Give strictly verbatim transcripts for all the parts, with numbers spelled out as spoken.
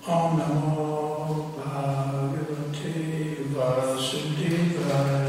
Om Namo Bhagavate Vasudevaya.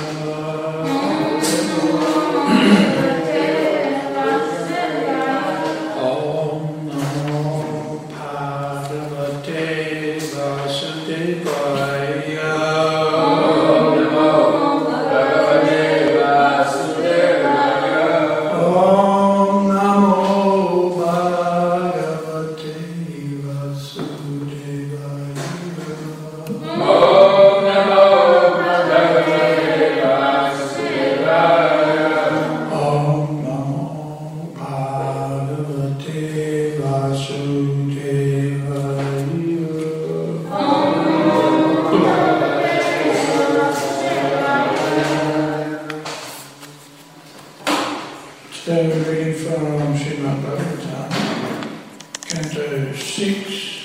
Today we're reading from Srimad Bhagavatam, Canto six,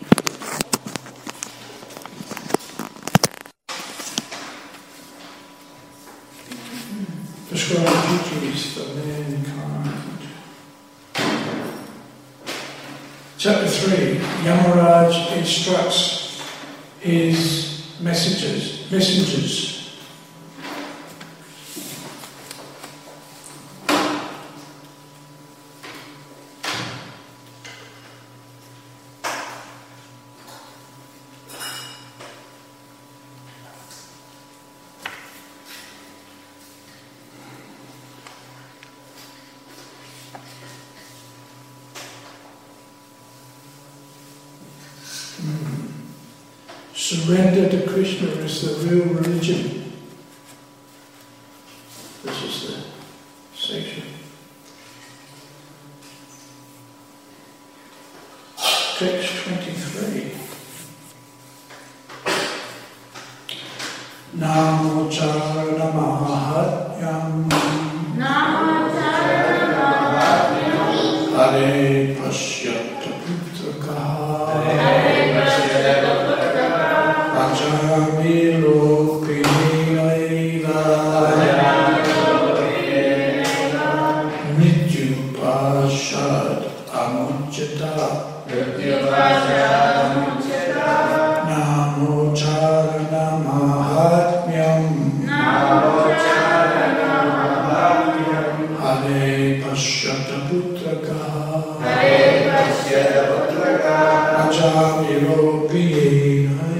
prescribed duties for mankind. Chapter three, Yamaraj instructs his messengers, messengers surrender to Krishna is the real religion. This is the section. Text twenty-three. Namo Charana Mahatyam. Namo Charana Mahatyam. Hare Pashyata Putrakaha. Hare Pashyata Ajami Lokini Aiva Nityupashad Amuchyata Namo Charana Mahatmyam Hare Pashyata Putrakaha Ajami Lokini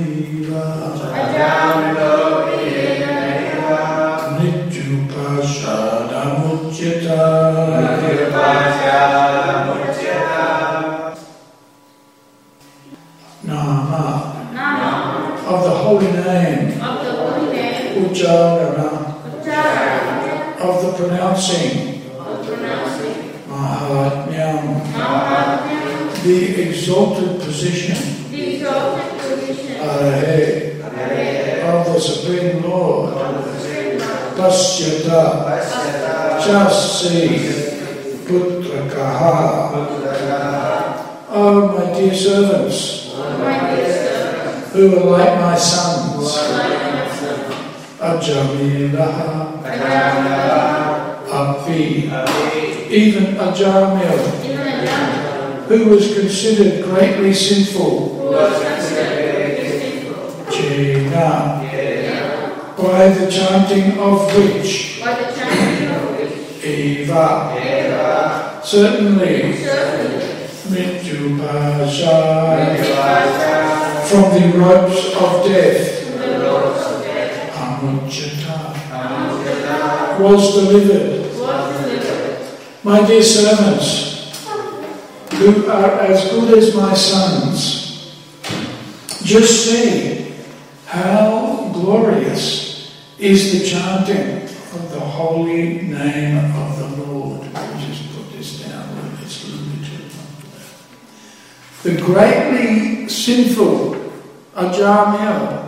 Nama, Nama of the holy name, of the holy name, Ujjhara, Ujjhara of the pronouncing, of pronouncing, Mahatmyam, Mahatmyam, the exalted position, the exalted position, Arahe, Arahe, of the Supreme Lord, of the Supreme Lord, Pasyata, Pasyata, just see, Putrakaha, oh my dear servants, my dear servants, who are like my sons, like my son, Ajamilaha, Ajamila, Api, even Ajamil, even Ajamila, who was considered greatly sinful, who was considered very sinful, Jena, yeah, by the chanting of which, by the chanting of which, Eva, Eva, certainly, certainly, Mityupasha, Eva, from the ropes of death, from the ropes of death, Amuchyata, Amuchyata, was delivered. was delivered. My dear servants, who are as good as my sons, just see how glorious is the chanting of the holy name of the Lord. Let me just put this down. It's limited. The greatly sinful Ajamil,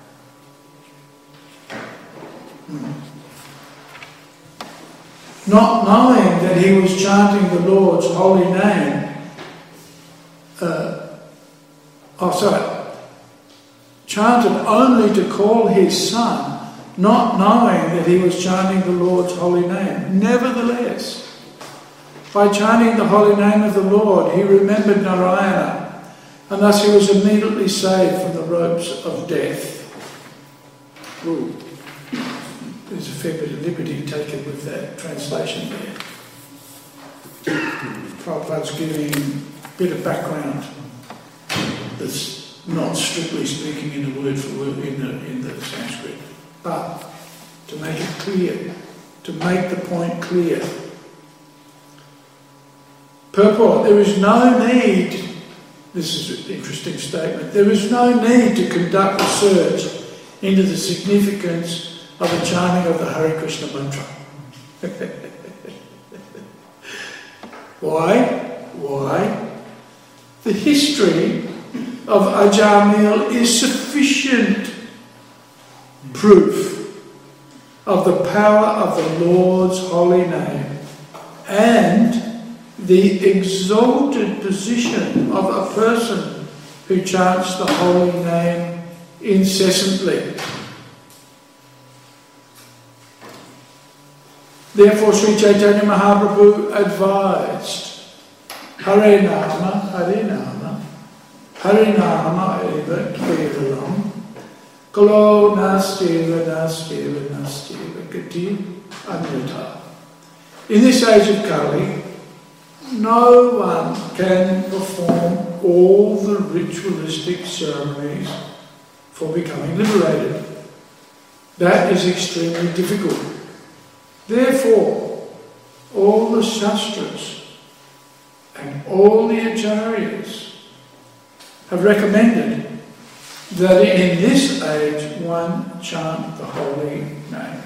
not knowing that he was chanting the Lord's holy name, uh, oh sorry, chanted only to call his son, not knowing that he was chanting the Lord's holy name. Nevertheless, by chanting the holy name of the Lord, he remembered Narayana, and thus he was immediately saved from the ropes of death. Ooh, there's a fair bit of liberty taken with that translation there. Prabhupada's giving a bit of background that's not strictly speaking in the word for word in the, in the Sanskrit, but to make it clear, to make the point clear. Purport, there is no need, this is an interesting statement, there is no need to conduct research into the significance of the chanting of the Hare Krishna mantra. Why? Why? The history of Ajamil is sufficient proof of the power of the Lord's holy name and the exalted position of a person who chants the holy name incessantly. Therefore, Sri Chaitanya Mahaprabhu advised, Hare Nama, Hare Nama, Hare Nama eva kevalam, Kalo nastiva, nastiva, nastiva, gati anyata. In this age of Kali, no one can perform all the ritualistic ceremonies for becoming liberated. That is extremely difficult. Therefore, all the Shastras and all the Acharyas have recommended that in this age one chant the holy name.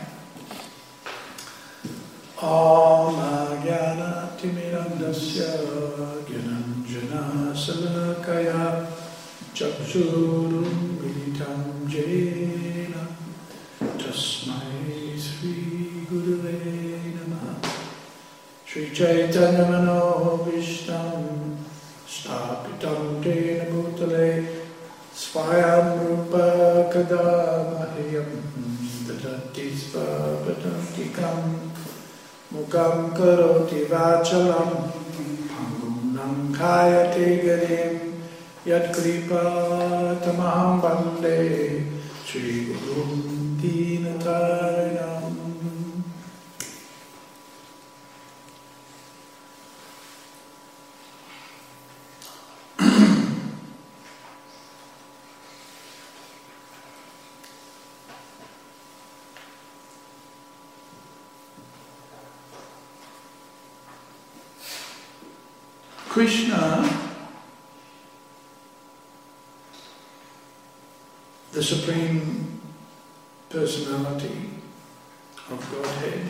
Om Jnana Timirandasya Gyananjana Salakaya Chaksurum Militam Jena Tasmai Sri Gurave Namah Sri Chaitanya Mano Vishtam Stapitam Tena Bhutale Swayam Rupa Kadamahyam Dadati Svapatantikam Mukam Karoti Vachalam Pangum Nankayate Garim Yat Kripa Tamaham Bande Sri Gurum Dinatarinam. Krishna, the Supreme Personality of Godhead,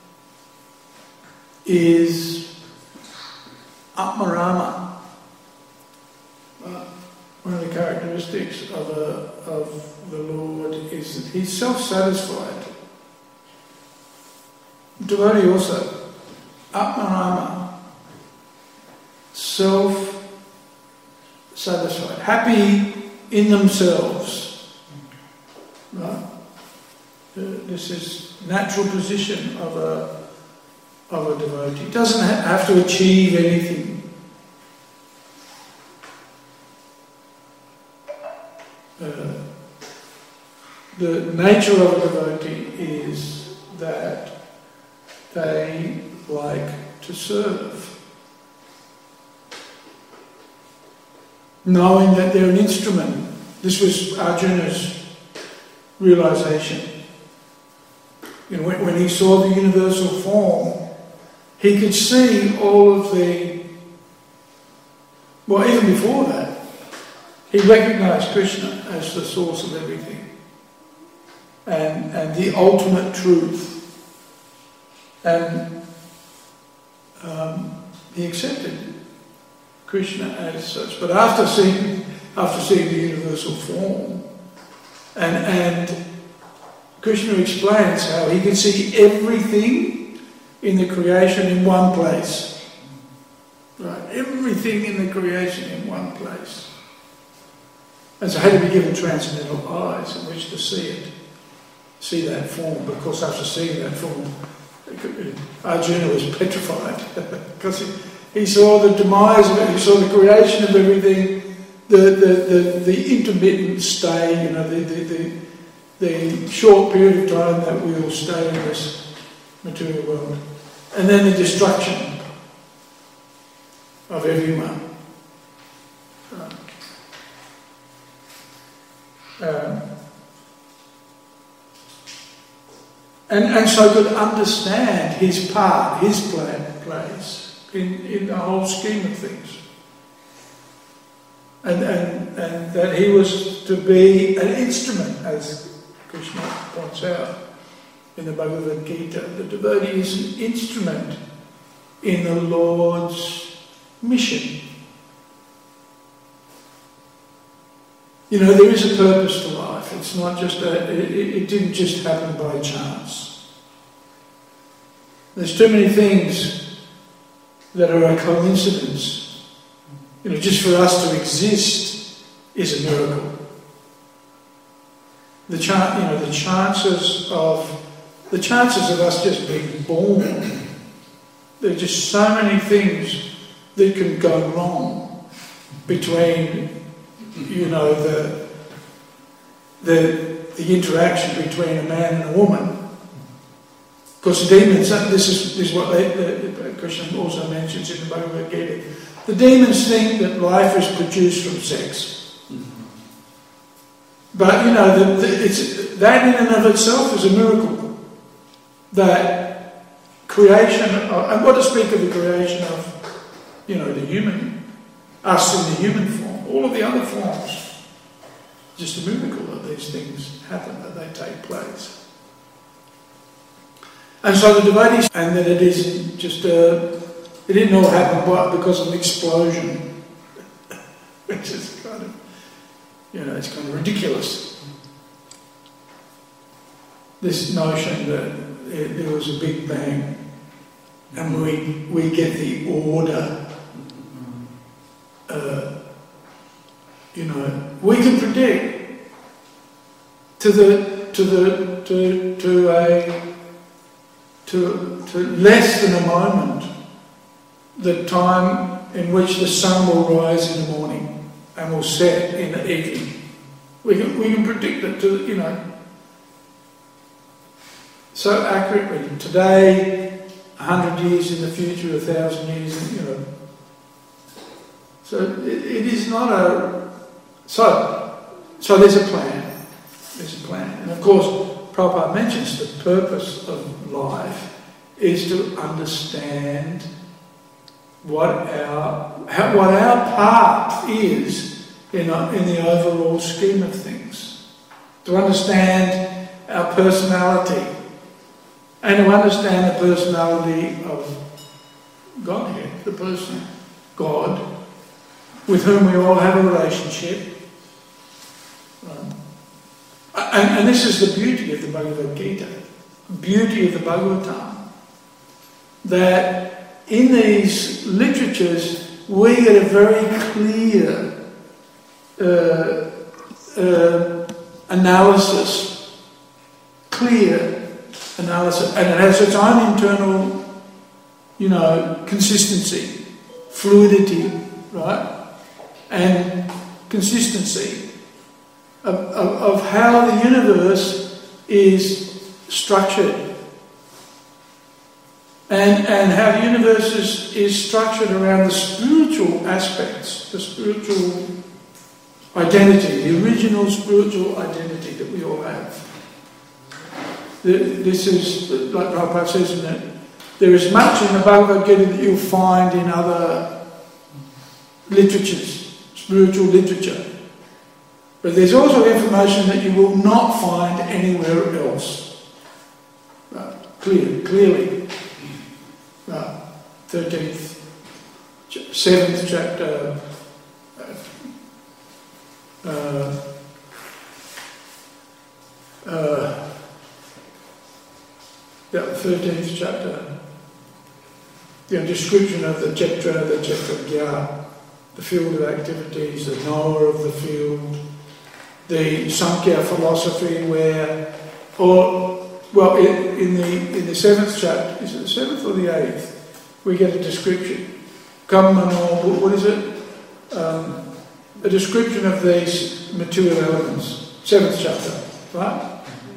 is Atmarama. Uh, one of the characteristics of, a, of the Lord is that he's self-satisfied. Devotee also, Atmarama. Self-satisfied, happy in themselves. Right? Uh, this is natural position of a of a devotee. Doesn't ha- have to achieve anything. Uh, the nature of a devotee is that they like to serve. Knowing that they're an instrument. This was Arjuna's realization. You know, when, when he saw the universal form, he could see all of the... Well, even before that, he recognized Krishna as the source of everything. And, and the ultimate truth. And um, he accepted Krishna as such. But after seeing after seeing the universal form, and and Krishna explains how he can see everything in the creation in one place. Right, everything in the creation in one place. And so had to be given transcendental eyes in which to see it, see that form. Because after seeing that form, Arjuna was petrified because he, he saw the demise of it, he saw the creation of everything, the, the, the, the intermittent stay, you know, the, the, the, the short period of time that we will stay in this material world. And then the destruction of everyone. Um, and, and so could understand his part, his plan, place in, in the whole scheme of things. And, and, and that he was to be an instrument, as Krishna points out in the Bhagavad Gita. The devotee is an instrument in the Lord's mission. You know, there is a purpose to life. It's not just a, it, it didn't just happen by chance. There's too many things that are a coincidence. You know, just for us to exist is a miracle. The chan- you know, the chances of the chances of us just being born. There are just so many things that can go wrong between, you know, the the the interaction between a man and a woman. Of course, the demons. This is, this is what they, the, Krishna also mentions in the Bhagavad Gita. The demons think that life is produced from sex, but you know, the, the, it's that in and of itself is a miracle. That creation, of, and what to speak of the creation of, you know, the human, us in the human form, all of the other forms, just a miracle that these things happen, that they take place. And so the devotees, and that it isn't just a, it didn't all happen by, because of an explosion, which is kind of, you know, it's kind of ridiculous. This notion that it, there was a big bang and we we get the order. Uh, you know, we can predict to the to the to to a to to less than a moment the time in which the sun will rise in the morning and will set in the evening. We can we can predict it to, you know, so accurately. Today, a hundred years in the future, a thousand years, you know. So it, it is not a so so there's a plan. There's a plan, and of course, Prabhupada mentions the purpose of life is to understand what our how, what our part is in a, in the overall scheme of things. To understand our personality, and to understand the personality of Godhead, the person, God, with whom we all have a relationship. Um, and, and this is the beauty of the Bhagavad Gita, beauty of the Bhagavatam, that in these literatures we get a very clear uh, uh, analysis, clear analysis, and it has its own internal, you know, consistency, fluidity, right, and consistency of, of, of how the universe is structured, and and how the universe is, is structured around the spiritual aspects, the spiritual identity, the original spiritual identity that we all have. This is, like Prabhupada says in it, there is much in the Bhagavad Gita that you'll find in other literatures, spiritual literature. But there's also information that you will not find anywhere else. Right. Clear, clearly. Right. thirteenth, seventh chapter, uh, uh, the thirteenth chapter, the description of the Kshetra, the Kshetragya, the field of activities, the knower of the field, the Sankhya philosophy, where, or well, in, in the in the seventh chapter, is it the seventh or the eighth? We get a description. Kamano, what is it? Um, a description of these material elements. Seventh chapter, right?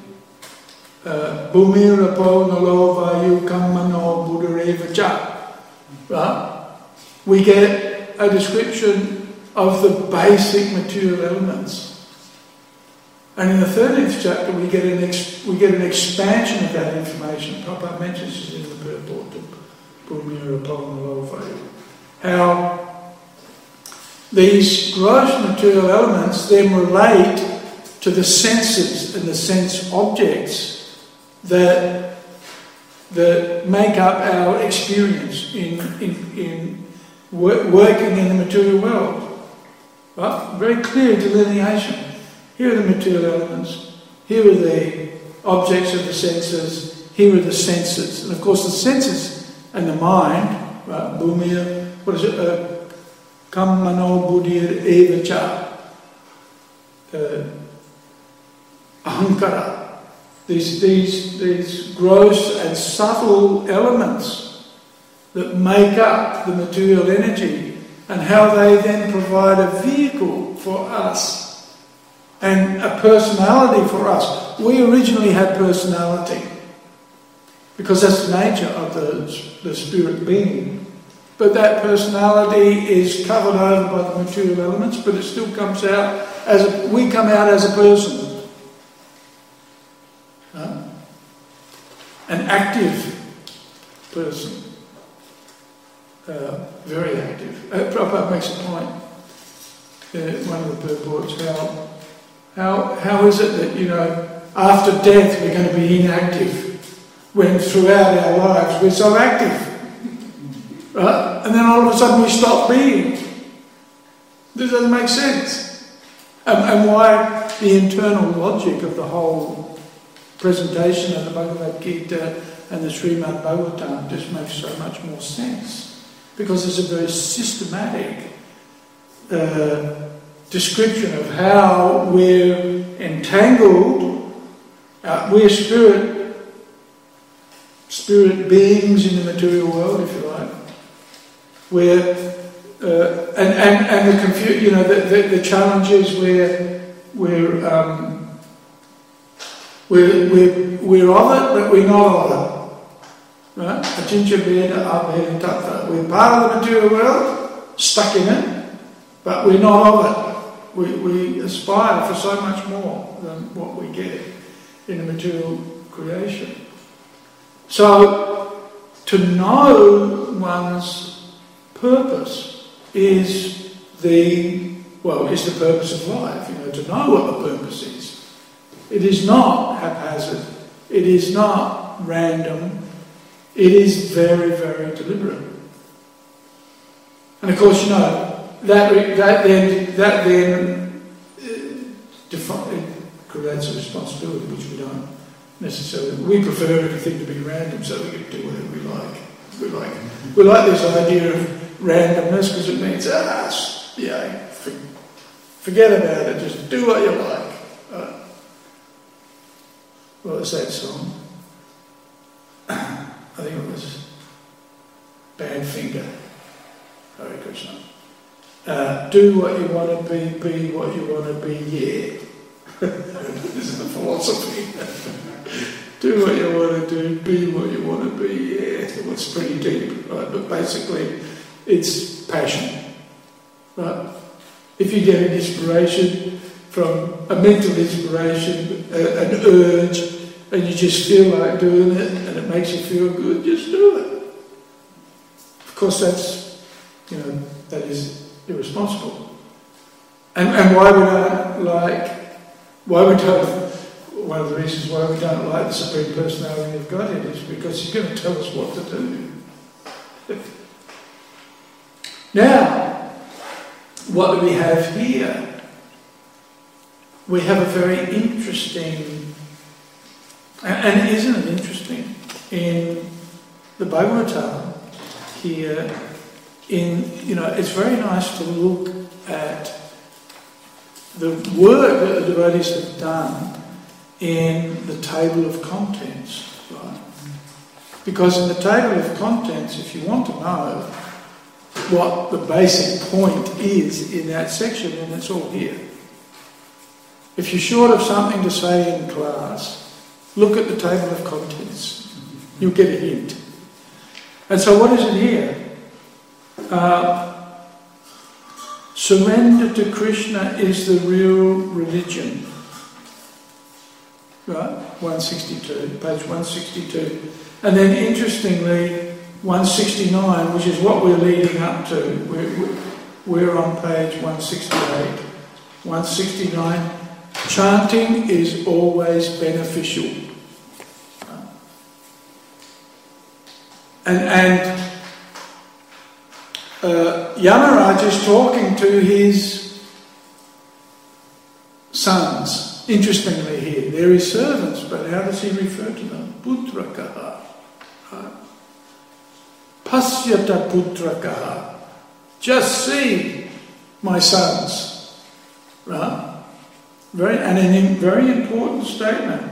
Bhumira po nalo vayu kammano buddhareva cha. Right? We get a description of the basic material elements. And in the thirteenth chapter we get an ex- we get an expansion of that information. Prabhupada mentions it in the purport of Bhumira po nalo vayu. How these gross material elements then relate to the senses and the sense objects that that make up our experience in in, in wor- working in the material world. Right? Very clear delineation. Here are the material elements. Here are the objects of the senses. Here are the senses, and of course the senses and the mind. Right? Bhumir, what is it? Uh, Kammano buddhir eva cha. Uh, ahankara. These, these, these gross and subtle elements that make up the material energy, and how they then provide a vehicle for us and a personality for us. We originally had personality because that's the nature of the, the spirit being. But that personality is covered over by the material elements, but it still comes out as a, we come out as a person. Huh? An active person. Uh, very active. Uh, Prabhupada makes a point in one of the purports, how, how, how is it that, you know, after death we're going to be inactive when throughout our lives we're so active? Right? And then all of a sudden we stop being. This doesn't make sense. And, and why the internal logic of the whole presentation of the Bhagavad Gita and the Srimad Bhagavatam just makes so much more sense. Because it's a very systematic uh, description of how we're entangled, uh, we're spirit, spirit beings in the material world, if you like. Where uh, and, and and the confu- you know the, the, the challenge is we're we're um, we're we're we're of it, but we're not of it, right? Achincha Veda Abheda Tattva. We're part of the material world, stuck in it, but we're not of it. We we aspire for so much more than what we get in the material creation. So to know one's purpose is the, well, is the purpose of life, you know, to know what the purpose is. It is not haphazard, it is not random, it is very, very deliberate. And of course, you know, that, that then, that then uh, defi- creates a responsibility which we don't necessarily, we prefer everything to be random so we can do whatever we like. We like, we like this idea of randomness because it means, ah, yeah, forget about it, just do what you like. Uh, what was that song? I think it was Badfinger. Hare Krishna. Uh, do what you want to be, be what you want to be, yeah. This is the philosophy. Do what you want to do, be what you want to be, yeah. Well, it's pretty deep, right? But basically, it's passion, right? If you get an inspiration from a mental inspiration, a, an urge, and you just feel like doing it, and it makes you feel good, just do it. Of course, that's, you know, that is irresponsible. And, and why we don't like, why we don't, one of the reasons why we don't like the Supreme Personality of Godhead is because He's going to tell us what to do. Now, what do we have here? We have a very interesting, and isn't it interesting, in the Bhagavatam here, in, you know, it's very nice to look at the work that the devotees have done in the table of contents, right? Because in the table of contents, if you want to know what the basic point is in that section, and it's all here. If you're short of something to say in class, look at the table of contents. You'll get a hint. And so what is it here? Uh, surrender to Krishna is the real religion. Right? one sixty-two, page one sixty-two. And then interestingly, one sixty-nine, which is what we're leading up to. We're, we're on page one sixty-eight. one sixty-nine, chanting is always beneficial. And, and uh, Yamaraj is talking to his sons. Interestingly here, they're his servants, but how does he refer to them? Putrakaha. Right? Pasyata putrakaha. Just see my sons. Right? Very, and a very important statement.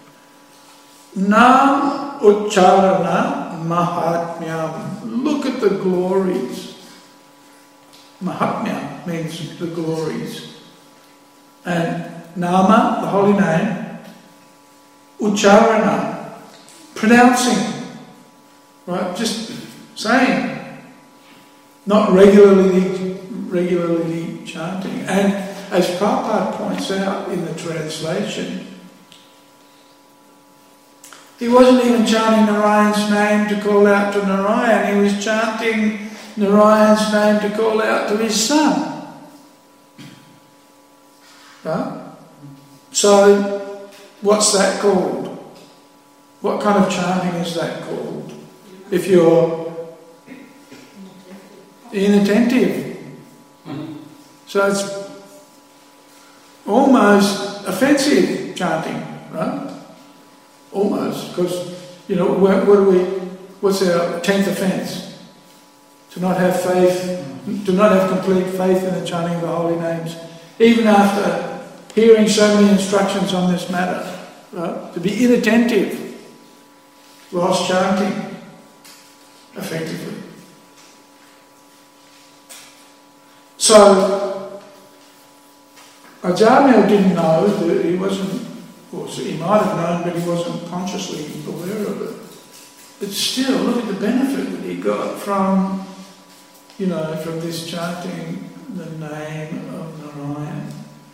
Nam ucharana mahatmyam. Look at the glories. Mahatmya means the glories. And Nama, the holy name. Ucharana, pronouncing. Right? Just saying. Not regularly, regularly chanting. And as Prabhupada points out in the translation, he wasn't even chanting Narayan's name to call out to Narayan, he was chanting Narayan's name to call out to his son. Right? So, what's that called? What kind of chanting is that called? If you're inattentive. So it's almost offensive chanting, right? Almost, because, you know, what, what do we, what's our tenth offence? To not have faith, to not have complete faith in the chanting of the holy names, even after hearing so many instructions on this matter, right? To be inattentive whilst chanting effectively. So, Ajamil didn't know that he wasn't, or he might have known, but he wasn't consciously aware of it. But still, look at the benefit that he got from, you know, from this chanting the name of Narayan.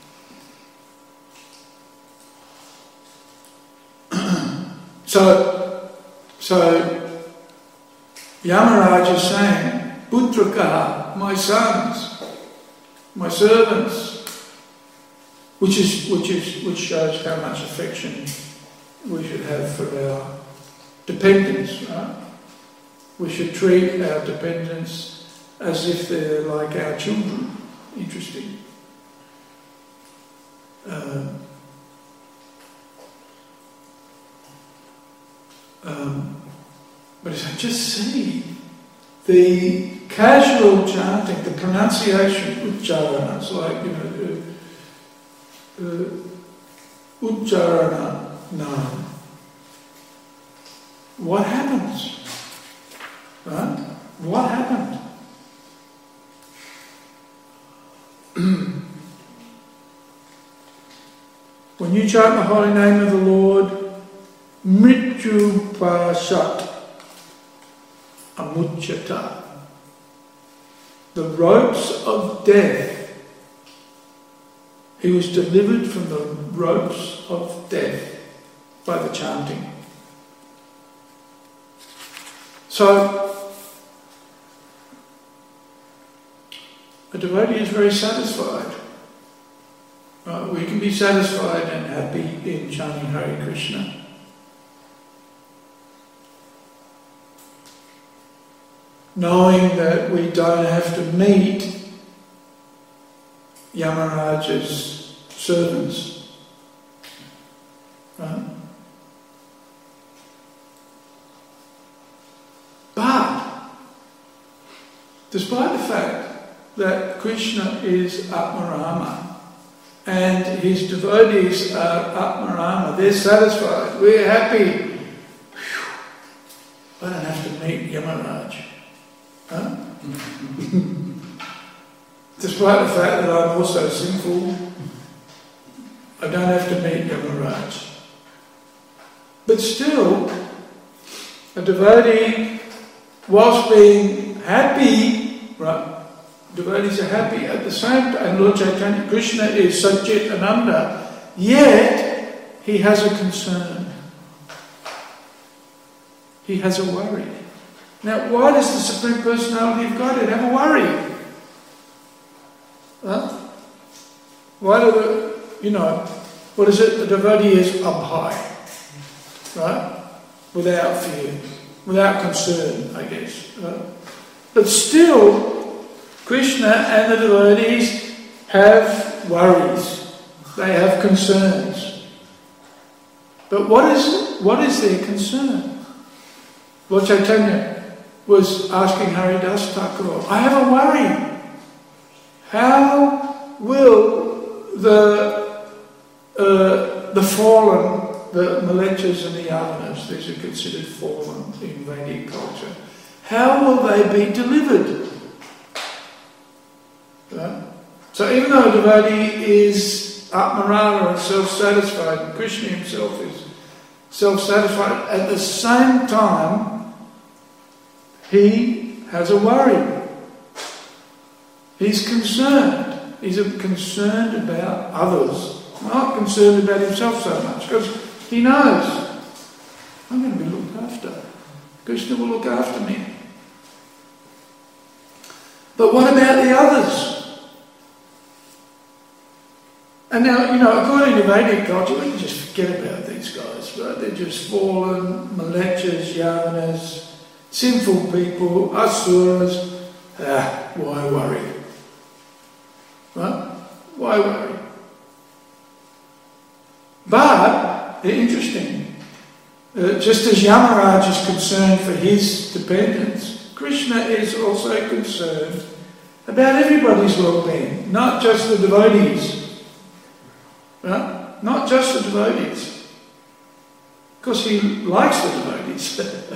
So, so Yamaraj is saying, Putraka, my sons, my servants, which is which is which shows how much affection we should have for our dependents, right? We should treat our dependents as if they're like our children. Interesting. Um, Um, but just see the casual chanting, the pronunciation, Ucharana, it's like, you know, uh, uh, Ucharana, no. What happens? Right? What happened? When you chant the holy name of the Lord, Mrityu Pashat Amuchyata. The ropes of death. He was delivered from the ropes of death by the chanting. So, a devotee is very satisfied. Uh, we can be satisfied and happy in chanting Hare Krishna. Knowing that we don't have to meet Yamaraj's servants. Right? But, despite the fact that Krishna is Atmarama and his devotees are Atmarama, they're satisfied, we're happy. Whew. I don't have to meet Yamaraj. Huh? Despite the fact that I'm also sinful, I don't have to meet Yamaraj. But still, a devotee, whilst being happy, right, devotees are happy at the same time, and Lord Chaitanya Krishna is Satchit Ananda, yet he has a concern. He has a worry. Now, why does the Supreme Personality of Godhead have a worry? Huh? Why do the, you know, what is it? The devotee is abhay, right? Without fear, without concern, I guess. Right? But still, Krishna and the devotees have worries. They have concerns. But what is what is their concern? Lord Chaitanya was asking Haridas Thakur, I have a worry. How will the uh, the fallen, the Malechas and the Yavanas, these are considered fallen in Vedic culture, how will they be delivered? Right? So even though a devotee is Atmarana and self-satisfied, and Krishna himself is self-satisfied, at the same time he has a worry. He's concerned. He's concerned about others, not concerned about himself so much, because he knows, I'm going to be looked after. Krishna will look after me. But what about the others? And now, you know, according to Vedic culture, we can just forget about these guys, right? They're just fallen, malechas, yavanas, sinful people, asuras. Ah, why worry? Right? Why worry? But, interesting, uh, just as Yamaraj is concerned for his dependents, Krishna is also concerned about everybody's well-being, not just the devotees. Right? Not just the devotees. Because he likes the devotees.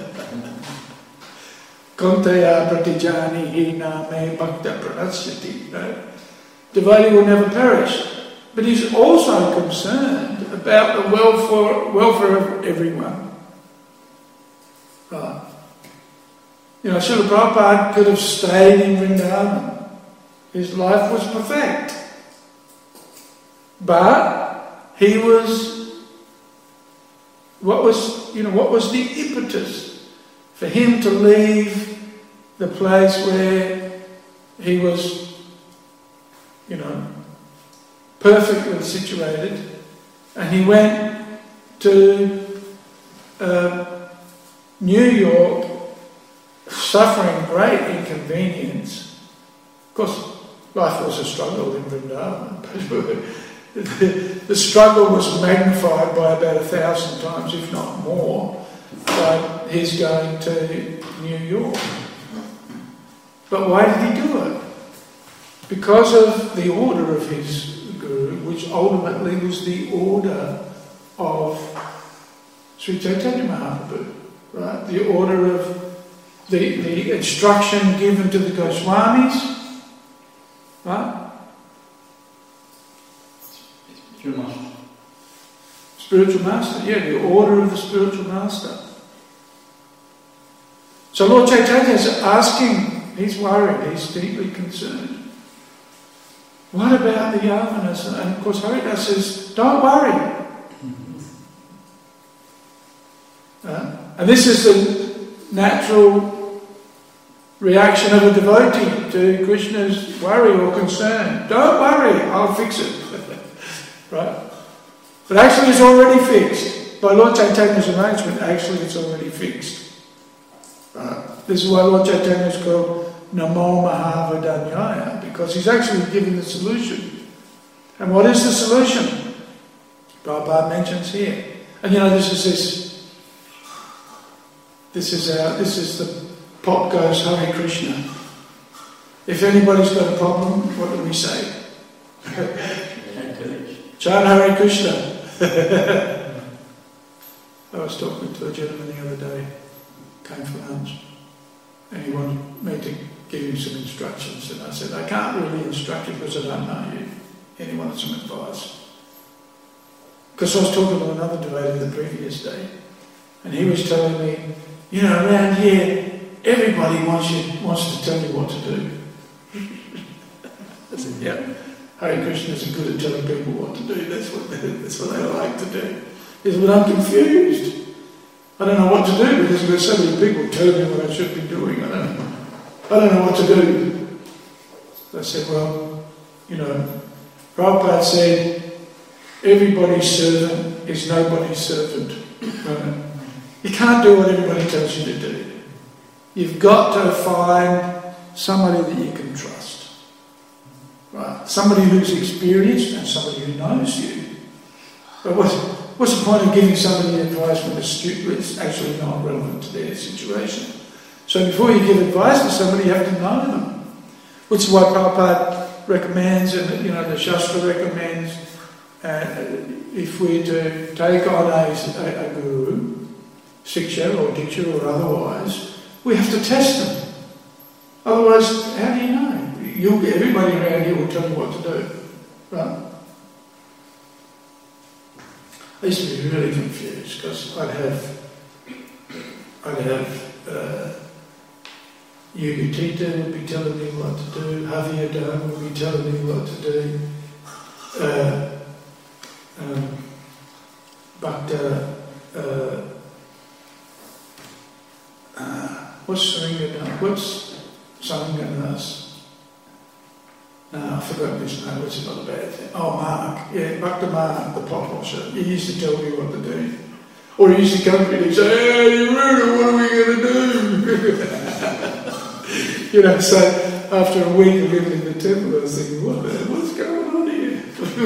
Kontaya pratijani hina me bhakta pranasyati. Right? Devotee will never perish. But he's also concerned about the welfare, welfare of everyone. Right. You know, Srila Prabhupada could have stayed in Vrindavan. His life was perfect. But he was, what was, you know, what was the impetus for him to leave the place where he was, you know, perfectly situated, and he went to uh, New York, suffering great inconvenience. Of course, life was a struggle in Vrindavan, but the, the struggle was magnified by about a thousand times, if not more, by his going to New York. But why did he do it? Because of the order of his Guru, which ultimately was the order of Sri Chaitanya Mahaprabhu, right? The order of the, the instruction given to the Goswamis, right? Spiritual master. Spiritual master, yeah, the order of the spiritual master. So Lord Chaitanya is asking, he's worried, he's deeply concerned. What about the Yavanas? And of course Haridas says, don't worry. Uh, and this is the natural reaction of a devotee to Krishna's worry or concern. Don't worry, I'll fix it. Right? But actually it's already fixed. By Lord Chaitanya's arrangement, actually it's already fixed. Right? This is why Lord Chaitanya is called Namo Mahavadanyaya, because he's actually giving the solution. And what is the solution? Prabhupada mentions here. And you know, this is this. This is our. This is the pop goes Hare Krishna. If anybody's got a problem, what do we say? Chant Hare Krishna. I was talking to a gentleman the other day, came for lunch, and he wanted me to give him some instructions. And I said, I can't really instruct you because I don't know you. And he wanted some advice. Because I was talking to another devotee the previous day, and he was telling me, you know, around here, everybody wants you wants to tell you what to do. I said, yeah, Hare Krishna isn't good at telling people what to do. That's what they, that's what they like to do. He said, but I'm confused. I don't know what to do because there's so many people telling me what I should be doing. I don't know. I don't know what to do. I said, well, you know, Prabhupada said, everybody's servant is nobody's servant. Right? You can't do what everybody tells you to do. You've got to find somebody that you can trust. Right? Somebody who's experienced and somebody who knows you. But what's, what's the point of giving somebody advice when it's actually not relevant to their situation? So before you give advice to somebody, you have to know them. Which is why Prabhupada recommends, and you know the Shastra recommends, uh, if we're to take on a, a, a guru, siksha or diksha or otherwise, we have to test them. Otherwise, how do you know? You'll, everybody around here will tell you what to do. Right? I used to be really confused because I'd have, I'd have, uh, Yogatita would be telling me what to do, Havyadam would be telling me what to do, uh, um, but uh, uh, uh, what's Saringadam? What's Saringadas? No, I've forgotten his name, which is not a bad thing. Oh, Mark, yeah, Bhakta Mark, the pot washer. He used to tell me what to do. Or he used to come to me and say, hey, you rude, what are we going to do? You know, so after a week of living in the temple, I was thinking, what the hell, what's going on here?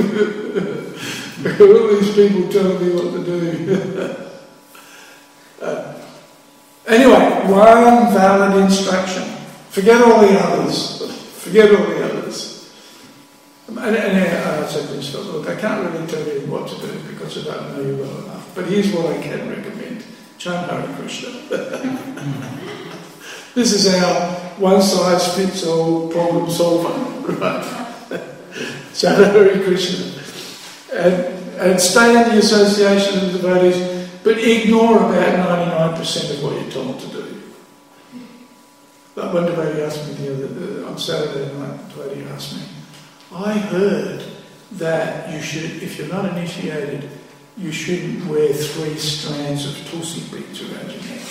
All these people telling me what to do. uh, anyway, one valid instruction. Forget all the others. Forget all the others. And, and I said to myself, look, I can't really tell you what to do because I don't know you well enough. But here's what I can recommend. Chant Hare Krishna. This is our one-size-fits-all problem solver, right? Chant Hare Krishna. And, and stay in the association of the devotees, but ignore about ninety-nine percent of what you're told to do. Like one devotee asked me the other, on Saturday night, the devotee asked me, I heard that you should, if you're not initiated, you shouldn't wear three strands of tulsi beads around your neck.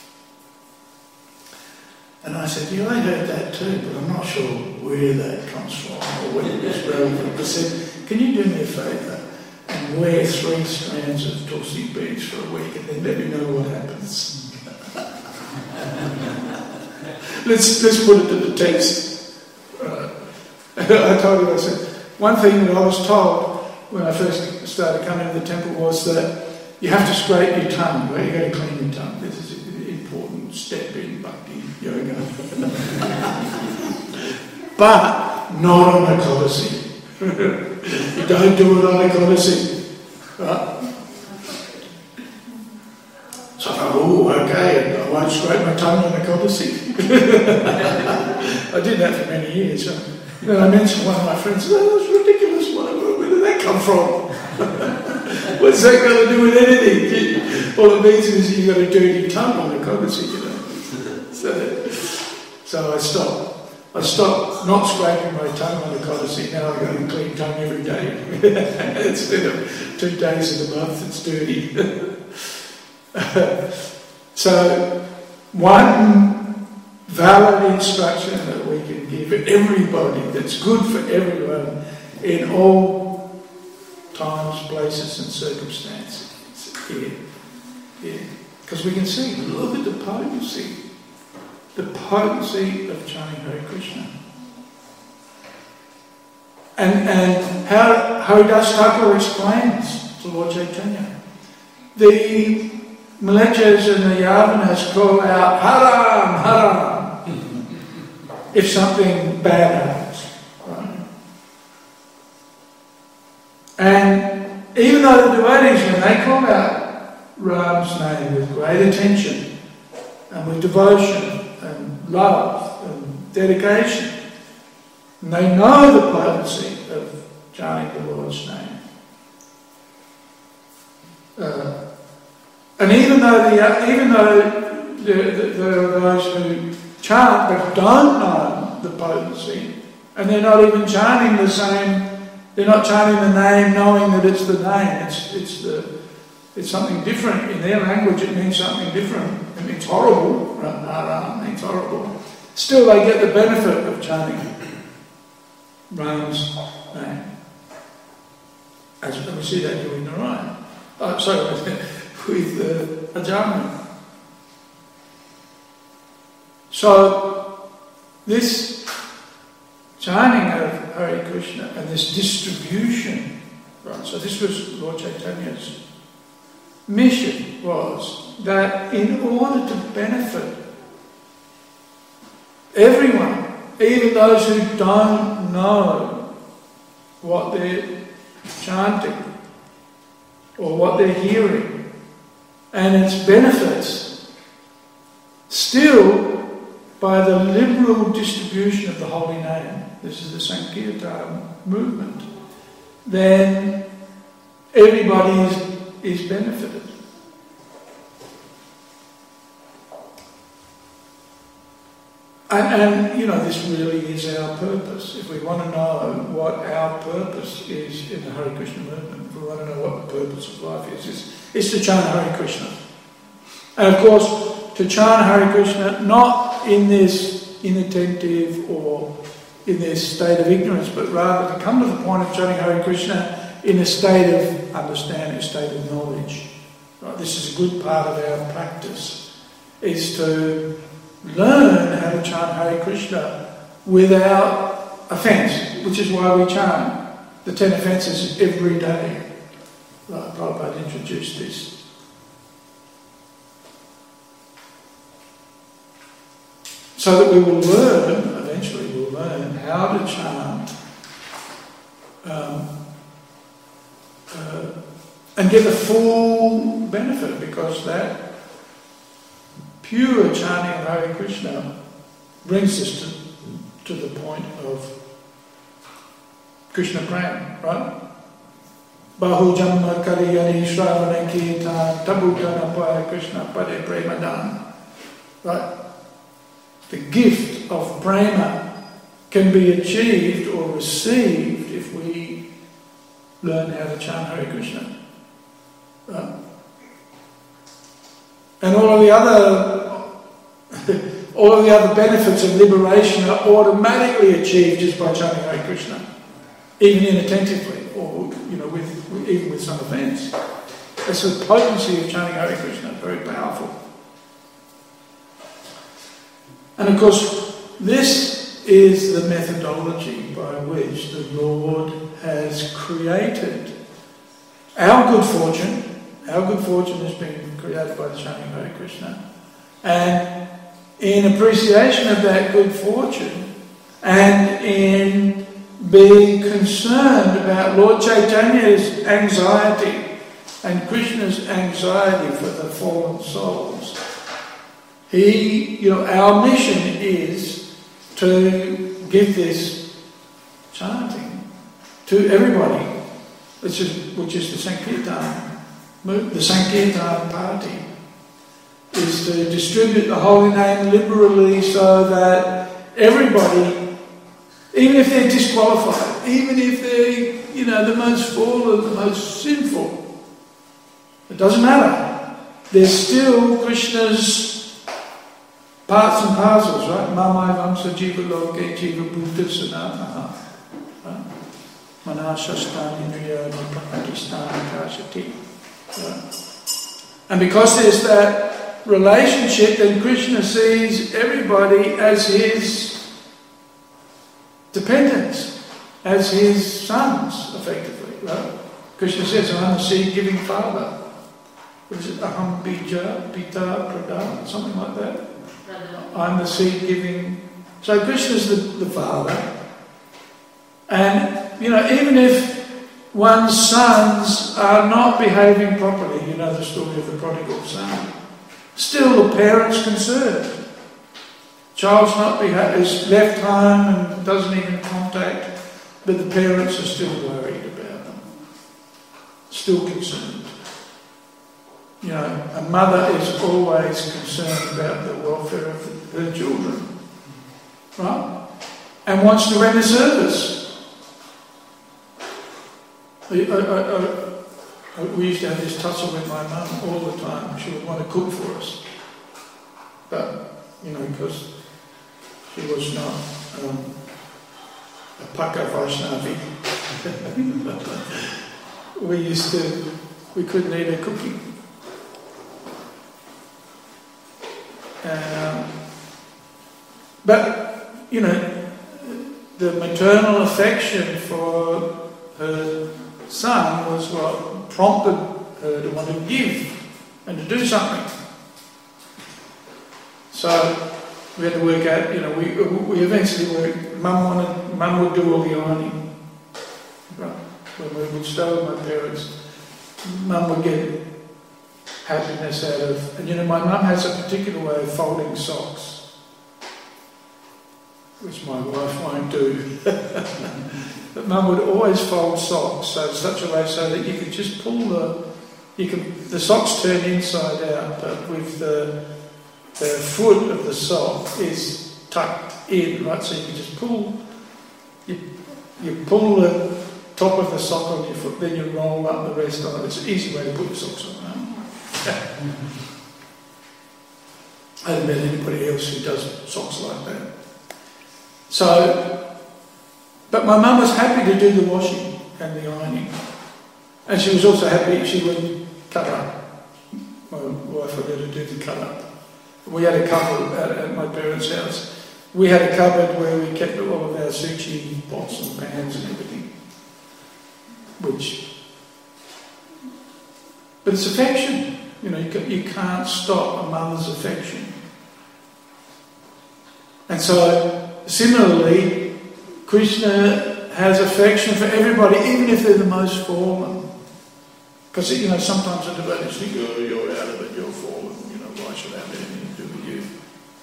And I said, yeah, I heard that too, but I'm not sure where that comes from or whether it's relevant. I said, can you do me a favour and wear three strands of tulsi beads for a week and then let me know what happens? let's, let's put it to the test. Right. I told him, I said, one thing that I was told when I first started coming to the temple was that you have to scrape your tongue, right? You've got to clean your tongue. This is an important step in bhakti yoga. But not on a Ekadasi. You don't do it on a Ekadasi. Right? So I thought, oh, okay, I won't scrape my tongue on a Ekadasi. I did that for many years. So then I mentioned one of my friends, oh, that's ridiculous. Where did that come from? What's that got to do with anything? All it means is you've got a dirty tongue on the Ekadasi, you know. So, so I stopped. I stopped not scraping my tongue on the Ekadasi. Now I've got a clean tongue every day. Instead of two days of the month, it's dirty. So, one valid instruction that we can give everybody that's good for everyone in all times, places and circumstances. Here. Yeah. Because we can see, look at the potency. The potency of chanting Hare Krishna. And, and how Haridas Thakur explains to Lord Chaitanya. The Mlechas and the Yavanas call out, Haram, Haram, if something bad happens. Right? And even though the devotees, when they call out Ram's name with great attention and with devotion and love and dedication. And they know the potency of chanting the Lord's name. Uh, and even though the, even though there, there are those who chant but don't know the potency, and they're not even chanting the same, they're not chanting the name knowing that it's the name, it's it's the it's something different. In their language it means something different. It means horrible, Rama means horrible. Still they get the benefit of chanting Rama's name. As we see that here in Narayan. Oh, sorry, with uh, Ajahn. So this chanting of Hare Krishna and this distribution, right? So this was Lord Chaitanya's mission, was that in order to benefit everyone, even those who don't know what they're chanting or what they're hearing and its benefits, still by the liberal distribution of the holy name, this is the Sankirtan movement, then everybody is, is benefited. And, and, you know, this really is our purpose. If we want to know what our purpose is in the Hare Krishna movement, if we want to know what the purpose of life is, it's, it's to chant Hare Krishna. And of course, to chant Hare Krishna, not in this inattentive or in this state of ignorance, but rather to come to the point of chanting Hare Krishna in a state of understanding, a state of knowledge. Right? This is a good part of our practice, is to learn how to chant Hare Krishna without offence, which is why we chant the ten offences every day. Right, Prabhupada introduced this. So that we will learn, eventually we'll learn how to chant um, uh, and get the full benefit, because that pure chanting of Hare Krishna brings us to, to the point of Krishna Prem, right? Bahu Jamma Kariyani Shravana Kirtan Tabutana Paya Krishna Pade Premadan. Right? The gift of prema can be achieved or received if we learn how to chant Hare Krishna. Right? And all of the other all of the other benefits of liberation are automatically achieved just by chanting Hare Krishna, even inattentively, or you know, with even with some offence. That's the potency of chanting Hare Krishna, very powerful. And of course, this is the methodology by which the Lord has created our good fortune. Our good fortune has been created by the chanting of Hare Krishna. And in appreciation of that good fortune, and in being concerned about Lord Chaitanya's anxiety and Krishna's anxiety for the fallen souls, he, you know, our mission is to give this chanting to everybody, which is, which is the Sankirtan, the Sankirtan party, is to distribute the holy name liberally so that everybody, even if they're disqualified, even if they're, you know, the most fallen, the most sinful, it doesn't matter. They're still Krishna's parts and parcels, right? Mamai vamsa jiva loke jiva bhuta sanatana. Manashastani nriya prakatistani kashati. And because there's that relationship, then Krishna sees everybody as his dependents, as his sons, effectively, right? Krishna says, I'm the seed-giving father. What is it? Aham bija, pita, pradhan, something like that. I'm the seed-giving. So Krishna's the, the father. And, you know, even if one's sons are not behaving properly, you know the story of the prodigal son, still the parent's concerned. Child's not beha- is left home and doesn't even contact, but the parents are still worried about them, still concerned. You know, a mother is always concerned about the welfare of her children, right? And wants to run a service. I, I, I, we used to have this tussle with my mum all the time. She would want to cook for us, but you know, because she was not um, a Paka Vaishnavi. we used to, we couldn't eat her cooking. Um, but, you know, the maternal affection for her son was what prompted her to want to give and to do something. So we had to work out, you know, we we eventually worked, Mum wanted, Mum would do all the ironing. Right. When we would stay with my parents, Mum would get happiness out of, and you know, my mum has a particular way of folding socks, which my wife won't do. But Mum would always fold socks so such a way so that you could just pull the, you can, the socks turn inside out, but with the, the foot of the sock is tucked in, right? So you can just pull, you, you pull the top of the sock on your foot, then you roll up the rest on it. It's an easy way to put your socks on, right? I haven't met anybody else who does socks like that. So, but my mum was happy to do the washing and the ironing. And she was also happy she would cut up. My wife would let her do the cut up. We had a cupboard at, at my parents' house. We had a cupboard where we kept all of our sushi pots and pans and everything. Which, but it's affection. You know, you, can, you can't stop a mother's affection. And so, similarly, Krishna has affection for everybody, even if they're the most fallen. Because, you know, sometimes the devotees think, oh, you're out of it, you're fallen, you know, why should I have anything to do with you?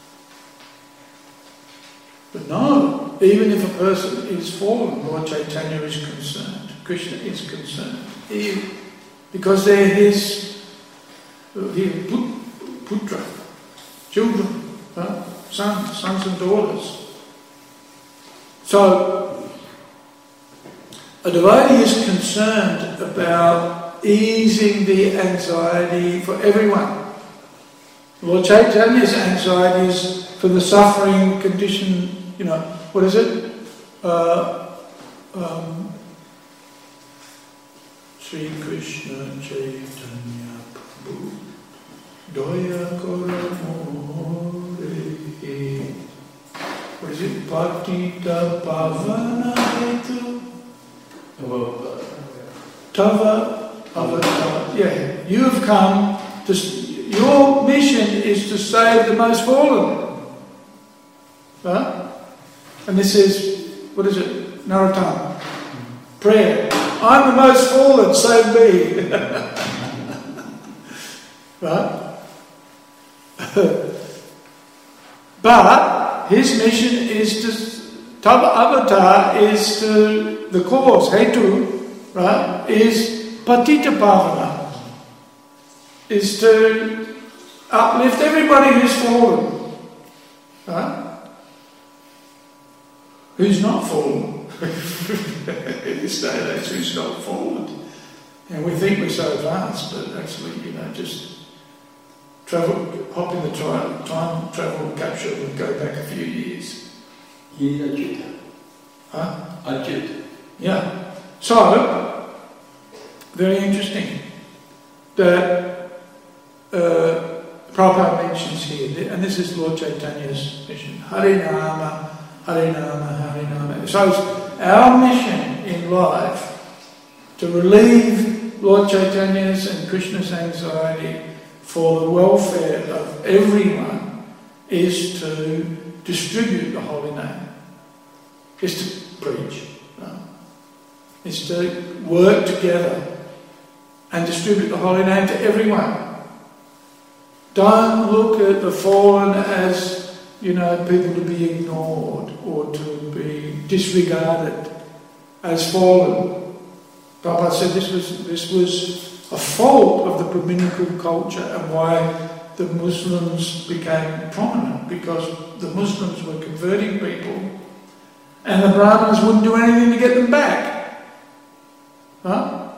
But no, even if a person is fallen, Lord Chaitanya is concerned, Krishna is concerned. He, because they're his He putra, children, uh, sons, sons and daughters. So, a devotee is concerned about easing the anxiety for everyone. Lord Chaitanya's anxiety is for the suffering condition, you know, what is it? Uh, um, Sri Krishna Chaitanya Prabhu Daya Koramore. What is it? Patita Pavana Hetu Tava Avatar. Yeah, you've come to, your mission is to save the most fallen. Right? And this is, what is it? Narottam. Prayer. I'm the most fallen, save me. Right? But his mission is to, Tava Avatar is to, the cause, Hetu, right, is Patita Pavana, is to uplift everybody who's fallen, right? Who's not fallen? In this day and age, who's not fallen? And we think we're so advanced, but actually, you know, just travel, hop in the time, time travel capsule and go back a few years. Yeah, Huh? Ajit. Yeah. So, very interesting that uh, Prabhupada mentions here, and this is Lord Chaitanya's mission, Harinama, Harinama, Harinama. So it's our mission in life to relieve Lord Chaitanya's and Krishna's anxiety for the welfare of everyone is to distribute the holy name, is to preach, no? Is to work together and distribute the holy name to everyone. Don't look at the fallen as you know, people to be ignored or to be disregarded as fallen. Prabhupada said this was this was a fault of the Brahminical culture and why the Muslims became prominent, because the Muslims were converting people and the Brahmins wouldn't do anything to get them back. Huh?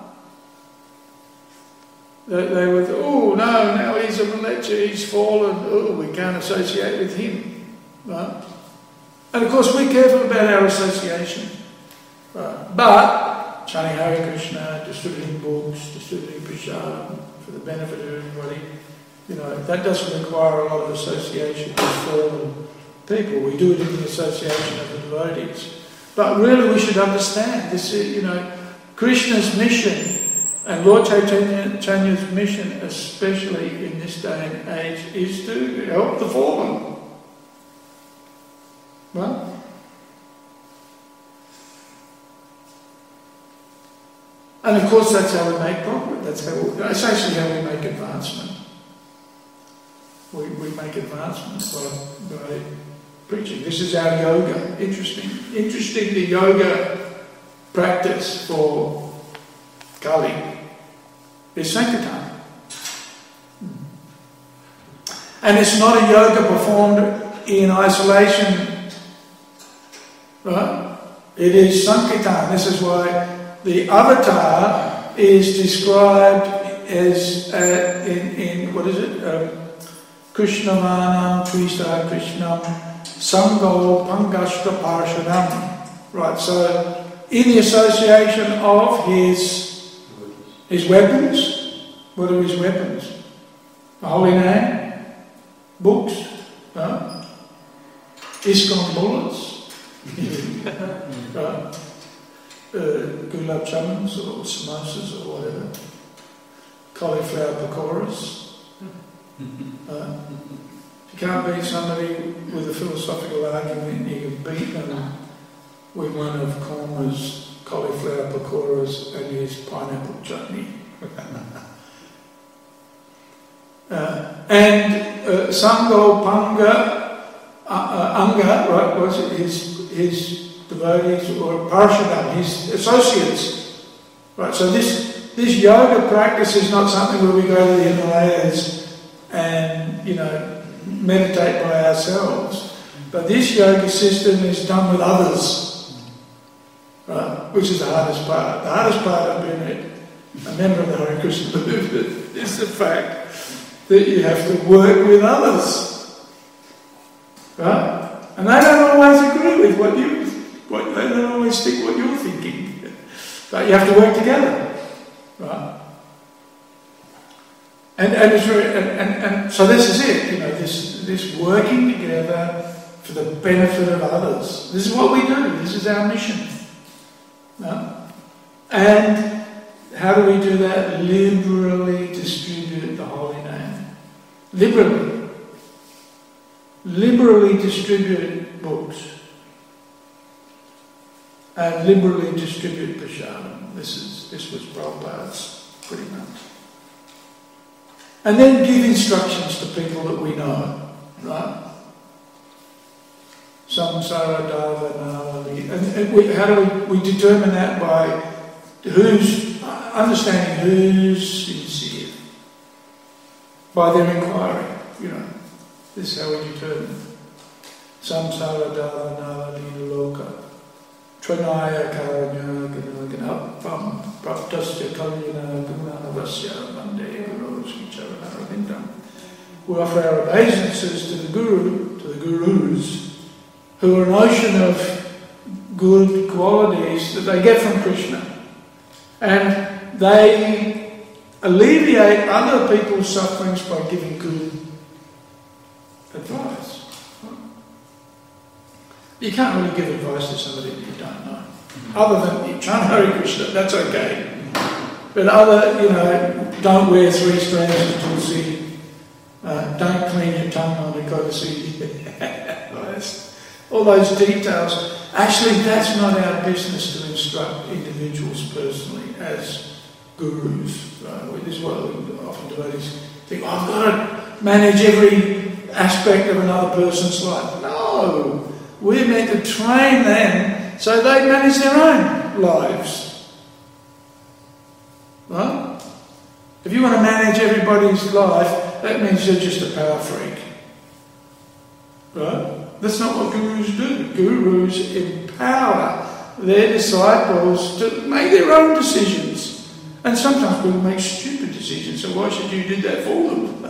They, they were, oh no, now he's a Malecha, he's fallen, oh, we can't associate with him. Right? And of course we're careful about our association. Right? But chanting Hare Krishna, distributing books, distributing prasad for the benefit of everybody, you know, that doesn't require a lot of association with fallen people. We do it in the association of the devotees. But really we should understand this, you know, Krishna's mission and Lord Chaitanya's mission, especially in this day and age, is to help the fallen. Right? And of course that's how we make progress. That's how we, that's actually how we make advancement. We, we make advancement by, by preaching. This is our yoga. Interesting. Interesting, the yoga practice for Kali is Sankirtan. And it's not a yoga performed in isolation, right? It is Sankirtan. This is why the avatar is described as uh, in, in, what is it? Um, Krishnamanam Twista Krishnam Sango Pangashta Parshadam. Right, so in the association of his his weapons, what are his weapons? The holy name, books, right? ISKCON bullets, right? Uh, gulab jamuns or samosas or whatever, cauliflower pakoras. Uh, if you can't beat somebody with a philosophical argument, you can beat them with one of Korma's cauliflower pakoras and his pineapple chutney. uh, and uh, Sango Panga uh, uh, Anga, right, was it his his devotees or Parshadam, his associates. Right, so this this yoga practice is not something where we go to the Himalayas and, you know, meditate by ourselves. But this yoga system is done with others, right, which is the hardest part. The hardest part of being a member of the Hare Krishna movement is the fact that you have to work with others, right? And they don't always agree with what you, what, they don't always think what you're thinking. But you have to work together, right? And, and, it's very, and, and, and so this is it, you know, this, this working together for the benefit of others. This is what we do. This is our mission. No? And how do we do that? Liberally distribute the holy name. Liberally. Liberally distribute books. And liberally distribute prasadam. This is this was Prabhupada's pretty much. And then give instructions to people that we know, right? Samsara dava navali. And, and we, how do we, we determine that? By who's, understanding who's sincere. By their inquiry, you know. This is how we determine. Samsara dava navali loka. Tranaya karanya gana pam praptasya kalyana gunanavasya mande gurus vicharana ravindam. We offer our obeisances to the Guru, to the Gurus, who are an ocean of good qualities that they get from Krishna. And they alleviate other people's sufferings by giving good advice. You can't really give advice to somebody that you don't know. Other than you chant Hare Krishna, that's okay. But other, you know, don't wear three strands of tulsi, uh, don't clean your tongue on Ekadasi. All those details. Actually, that's not our business to instruct individuals personally as gurus. Right? This is what often devotees think, oh, I've got to manage every aspect of another person's life. No, we're meant to train them so they manage their own lives. Right? If you want to manage everybody's life, that means you're just a power freak. Right? That's not what gurus do. Gurus empower their disciples to make their own decisions. And sometimes people make stupid decisions, so why should you do that for them?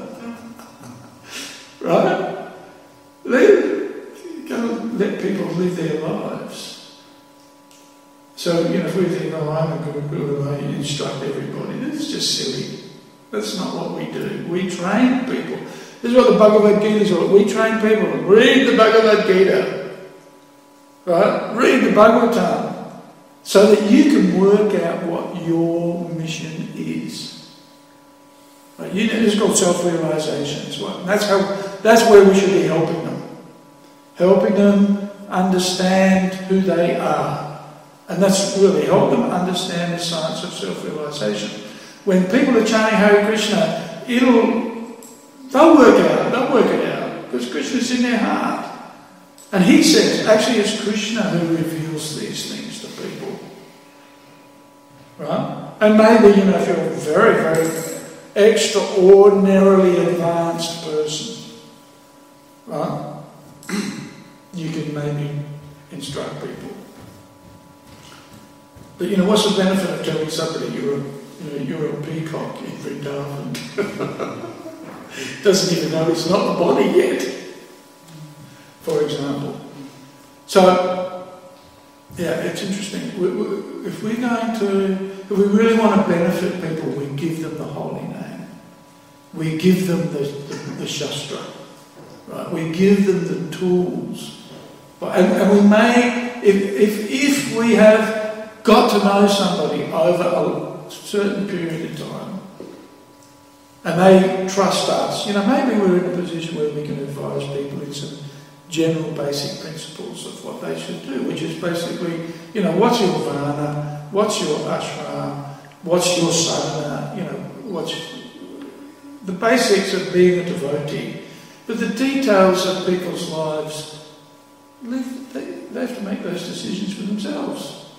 Right? Let, go let people live their lives. So, you know, if we think, oh, I'm a good guru, I instruct everybody, that's just silly. That's not what we do. We train people. This is what the Bhagavad Gita is all about. We train people. Read the Bhagavad Gita. Right? Read the Bhagavatam. So that you can work out what your mission is. Right? You know, it's called self-realization as well. And that's how that's where we should be helping them. Helping them understand who they are. And that's really help them understand the science of self-realization. When people are chanting Hare Krishna, it'll They'll work it out, they'll work it out, because Krishna's in their heart. And he says, actually it's Krishna who reveals these things to people. Right? And maybe, you know, if you're a very, very extraordinarily advanced person, right, you can maybe instruct people. But, you know, what's the benefit of telling somebody you're a, you know, you're a peacock in Vrindavan? Doesn't even know it's not the body yet, for example. So, yeah, it's interesting. We, we, if we're going to, if we really want to benefit people, we give them the holy name. We give them the, the, the Shastra. Right? We give them the tools. And, and we may, if, if, if we have got to know somebody over a certain period of time, and they trust us, you know, maybe we're in a position where we can advise people in some general basic principles of what they should do, which is basically, you know, what's your varna, what's your ashram, what's your sadhana, you know, what's the basics of being a devotee. But the details of people's lives, they, they have to make those decisions for themselves.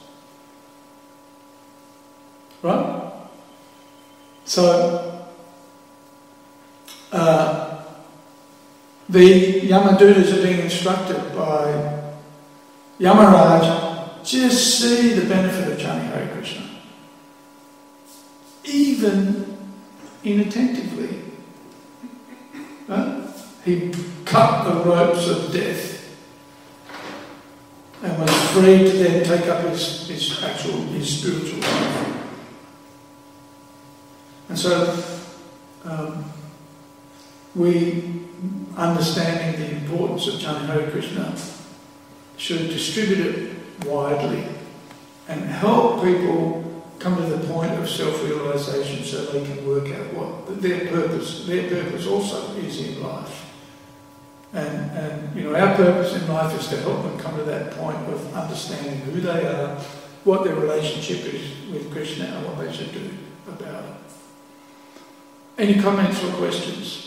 Right? So, Uh, the Yamadutas are being instructed by Yamaraj, just see the benefit of chanting Hare Krishna. Even inattentively. Right? He cut the ropes of death and was free to then take up his, his actual, his spiritual life. And so, um, we, understanding the importance of chanting Hare Krishna, should distribute it widely and help people come to the point of self-realization so they can work out what their purpose, their purpose also is in life. And, and you know, our purpose in life is to help them come to that point of understanding who they are, what their relationship is with Krishna and what they should do about it. Any comments or questions?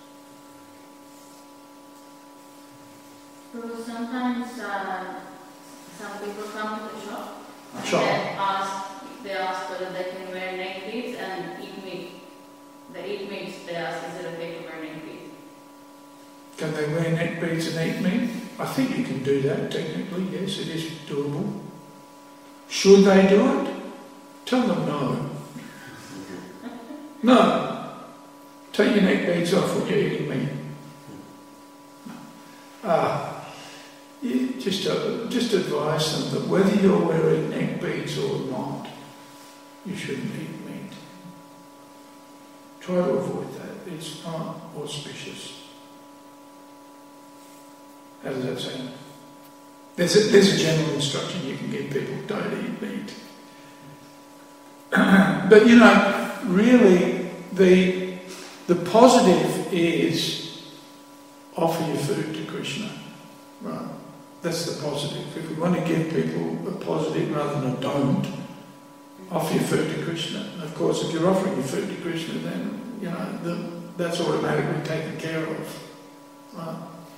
So sometimes uh, some people come to the shop and Shop. they ask, they ask whether they can wear neck beads and eat meat. They eat meat, they ask, is it okay to wear neck beads? Can they wear neck beads and eat meat? I think you can do that technically, yes, it is doable. Should they do it? Tell them no. No. Take your neck beads off when you're eating meat. Ah. You just, uh, just advise them that whether you're wearing neck beads or not, you shouldn't eat meat. Try to avoid that. It's not auspicious. How does that sound? There's a, there's a general instruction you can give people, don't eat meat. But you know, really, the, the positive is offer your food to Krishna. Right? That's the positive. If we want to give people a positive rather than a don't, offer your food to Krishna. And of course, if you're offering your food to Krishna, then, you know, the, that's automatically taken care of. Right.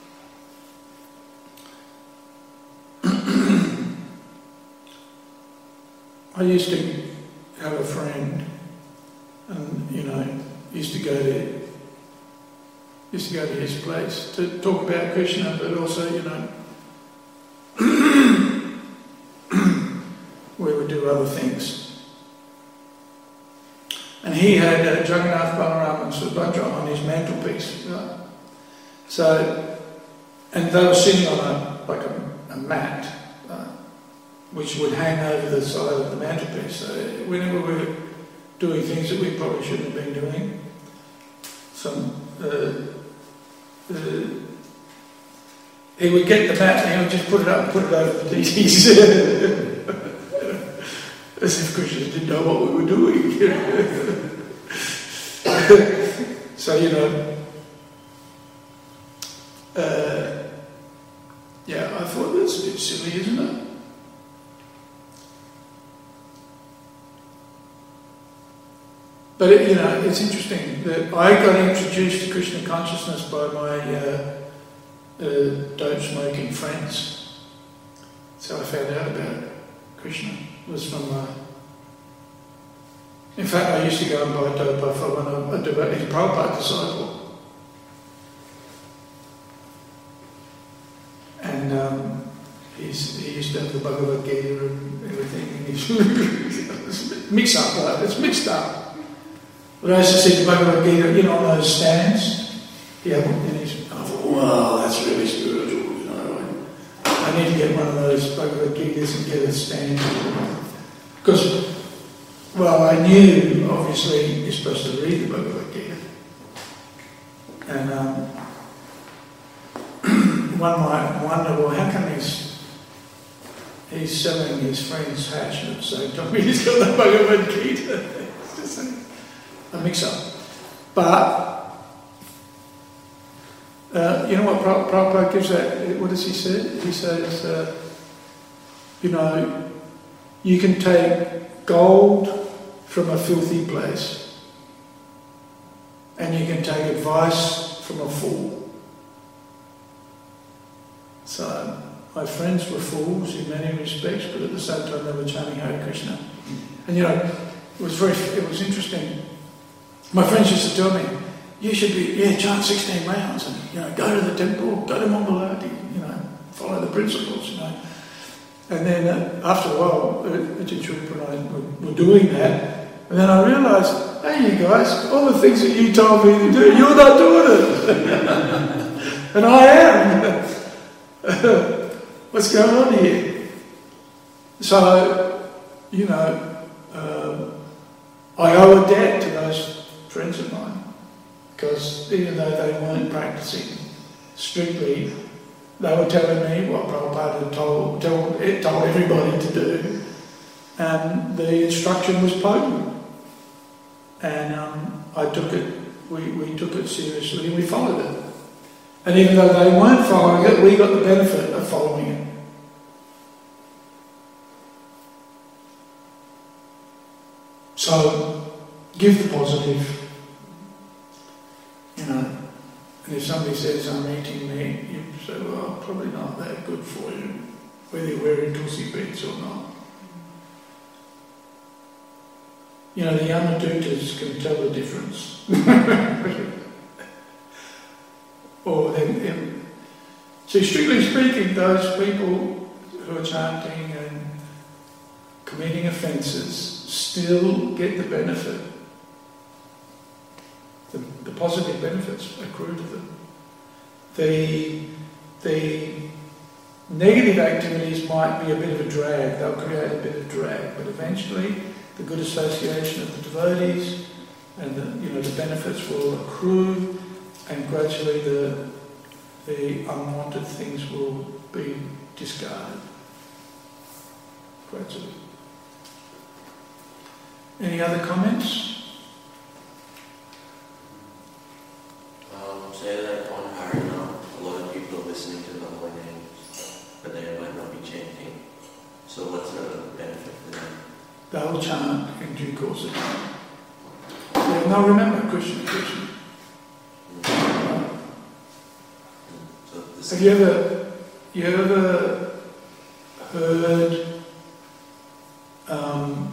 I used to have a friend, and you know, used to go to used to go to his place to talk about Krishna, but also, you know, we would do other things. And he had uh, Jagannath, Balaram and Subhadra on his mantelpiece. Right? So, and they were sitting on a like a, a mat, uh, which would hang over the side of the mantelpiece. So whenever we were doing things that we probably shouldn't have been doing, some uh, uh, he would get the mat and he would just put it up and put it over the deities. As if Krishna didn't know what we were doing. So, you know, uh, yeah, I thought that's a bit silly, isn't it? But, it, you know, it's interesting that I got introduced to Krishna consciousness by my uh, uh, dope smoking friends. So I found out about Krishna. Was from uh, in fact, I used to go and buy dope off of a, a devotee Prabhupada disciple, and um, he's, he used to have the Bhagavad Gita and everything, and he's mixed up, right? It's mixed up. But I used to see the Bhagavad Gita, you know, on those stands. Yeah, and he's, I thought, wow, that's really spiritual, you know. I need to get one of those Bhagavad Gitas and get a stand. Because, well, I knew, obviously, you're supposed to read the Bhagavad Gita. And um, one might wonder, well, how come he's, he's selling his friend's hash at the same time he's got the Bhagavad Gita? It's just a, a mix-up. But, uh, you know what Prabhupada gives that, what does he say? He says, uh, you know, you can take gold from a filthy place, and you can take advice from a fool. So, my friends were fools in many respects, but at the same time they were chanting Hare Krishna. And you know, it was very, it was interesting. My friends used to tell me, you should be, yeah, chant sixteen rounds, and you know, go to the temple, go to Mangalati, you know, follow the principles, you know. And then uh, after a while, Ajit Rupa and I were, were doing that, and then I realised, hey you guys, all the things that you told me to do, you're not doing it. And I am. What's going on here? So, you know, um, I owe a debt to those friends of mine, because even though they weren't practising strictly, they were telling me what Prabhupada had told, told, told everybody to do, and the instruction was potent. And um, I took it, we, we took it seriously and we followed it. And even though they weren't following it, we got the benefit of following it. So, give the positive. You know, and if somebody says, I'm eating meat, you say, well, probably not that good for you, whether you're wearing tulsi beads or not. You know, the Yamadutas can tell the difference. Or then, um, see, strictly speaking, those people who are chanting and committing offences still get the benefit. The, the positive benefits accrue to them. The, the negative activities might be a bit of a drag, they'll create a bit of drag, but eventually the good association of the devotees and the, you know, the benefits will accrue, and gradually the, the unwanted things will be discarded. Gradually. Any other comments? Um, say that on Harinam, a lot of people are listening to the holy names, but they might not be chanting. So what's the benefit for them? They'll chant in due course of time. Yeah, now remember, Krishna, Krishna. Have you ever, you ever heard, um,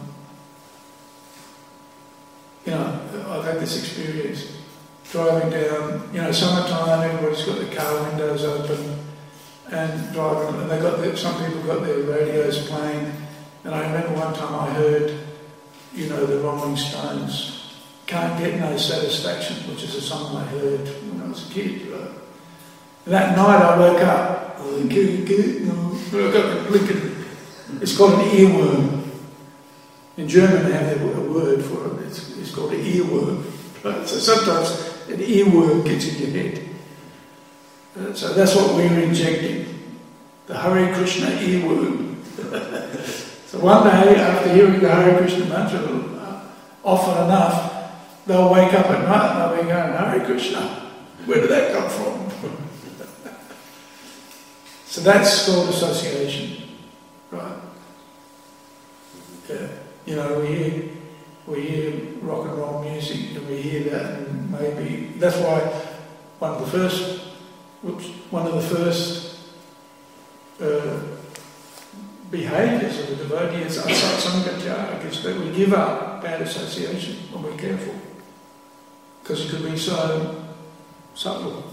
you know, I've had this experience driving down, you know, summertime, everybody's got their car windows open and driving, and they got their, some people got their radios playing, and I remember one time I heard, you know, the Rolling Stones, Can't Get No Satisfaction, which is a song I heard when I was a kid. Right? And that night I woke up, I get, get, no. I got the blinking, it's called an earworm. In German they have a word for it, it's, it's called an earworm. Right? So sometimes an earworm gets in your head. Uh, so that's what we're injecting, the Hare Krishna earworm. So one day, after hearing the Hare Krishna mantra uh, often enough, they'll wake up at night and they'll be going, Hare Krishna, where did that come from? So that's called association, right? Yeah. You know, we hear, we hear rock and roll music and we hear that, and maybe that's why one of the first, whoops, one of the first uh, behaviours of the devotee is asatsangacaya, is that we give up bad association when we're careful, because it could be so subtle.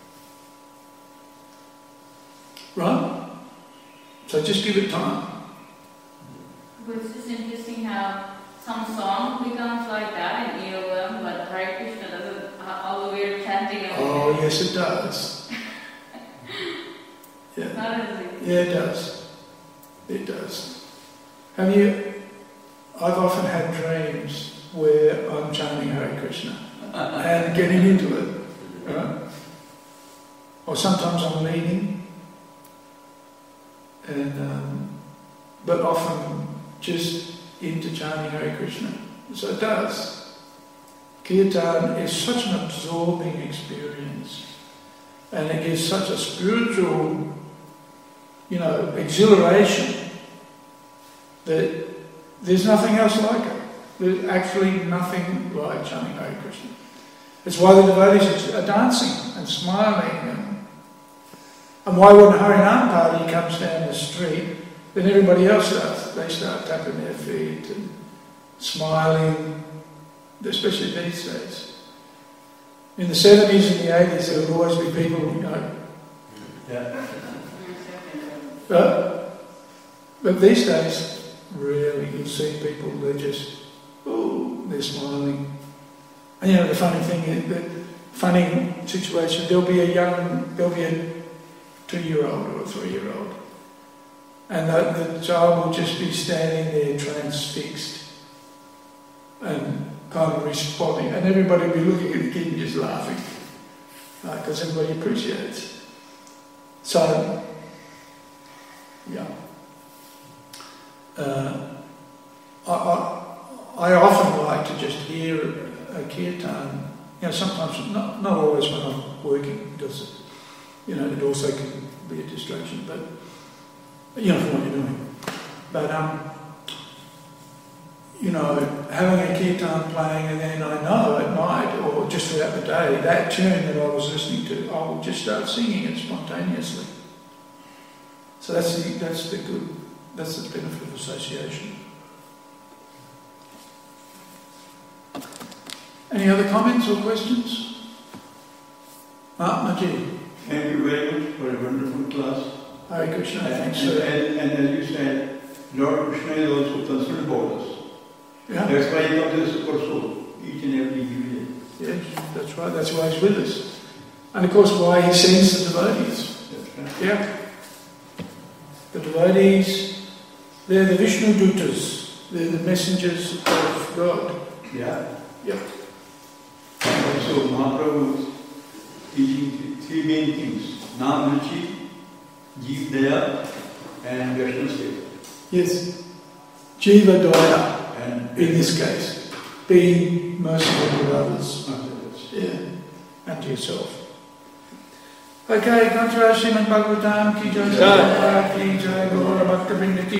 Right? So just give it time. But it's just interesting how some song becomes like that in earworm, but Hare Krishna doesn't, all the weird chanting. Oh, yes it does. Yeah. Not as Yeah, it does. It does. Have you, I've often had dreams where I'm chanting Hare Krishna and getting into it. Right? Or sometimes I'm leading. And, um, but often just into chanting Hare Krishna. So it does. Kirtan is such an absorbing experience, and it gives such a spiritual, you know, exhilaration that there's nothing else like it. There's actually nothing like chanting Hare Krishna. It's why the devotees are dancing and smiling, and And why when Harinam party comes down the street, then everybody else starts, they start tapping their feet and smiling, especially these days. In the seventies and the eighties, there would always be people, you know. Yeah. But, but these days, really, you'll see people, they're just, oh, they're smiling. And you know, the funny thing is, the funny situation, there'll be a young, there'll be a two-year-old or a three-year-old, and the, the child will just be standing there transfixed and kind of responding, and everybody will be looking at the kid and just laughing, because uh, everybody appreciates. So, yeah. Uh, I, I, I often like to just hear a, a kirtan, you know, sometimes, not, not always when I'm working, because it, you know, it also can be a distraction, but, you know, for what you're doing. But, um, you know, having a kirtan playing, and then I know at night, or just throughout the day, that tune that I was listening to, I will just start singing it spontaneously. So that's the, that's the good, that's the benefit of association. Any other comments or questions? Ah, Majid. Thank you very much for a wonderful class. Hare Krishna, thanks and, sir. And, and as you said, Lord Krishna is also concerned about us. Yeah. That's why he comes as a super soul, each and every day. Yes, that's right, that's why he's with us. And of course why he sends the devotees. That's right. Yeah. The devotees, they're the Vishnu Dutas, they're the messengers of God. Yeah. Yep. And also Mahaprabhu teaching three main things: Nam Ruchi, Jeev Daya, and Vaishnava Seva. Yes. Jiva Daya, And in this case, being merciful to others. others. Yeah. And to yourself. Okay, Grantaraj Srimad Bhagavatam ki jai, ki jai, Gaura Bhakta Vrinda ki